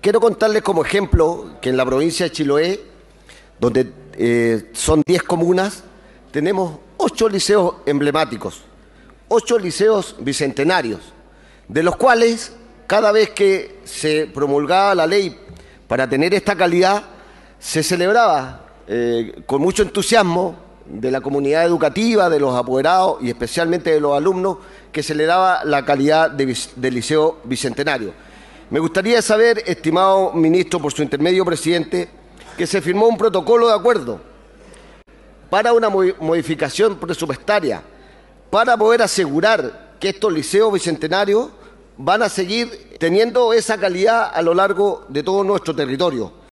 quiero contarles como ejemplo que en la provincia de Chiloé, donde son 10 comunas, tenemos 8 liceos emblemáticos, 8 liceos bicentenarios, de los cuales cada vez que se promulgaba la ley para tener esta calidad, se celebraba con mucho entusiasmo de la comunidad educativa, de los apoderados y especialmente de los alumnos, que se le daba la calidad de liceo bicentenario. Me gustaría saber, estimado ministro, por su intermedio, presidente, que se firmó un protocolo de acuerdo para una modificación presupuestaria para poder asegurar que estos liceos bicentenarios van a seguir teniendo esa calidad a lo largo de todo nuestro territorio.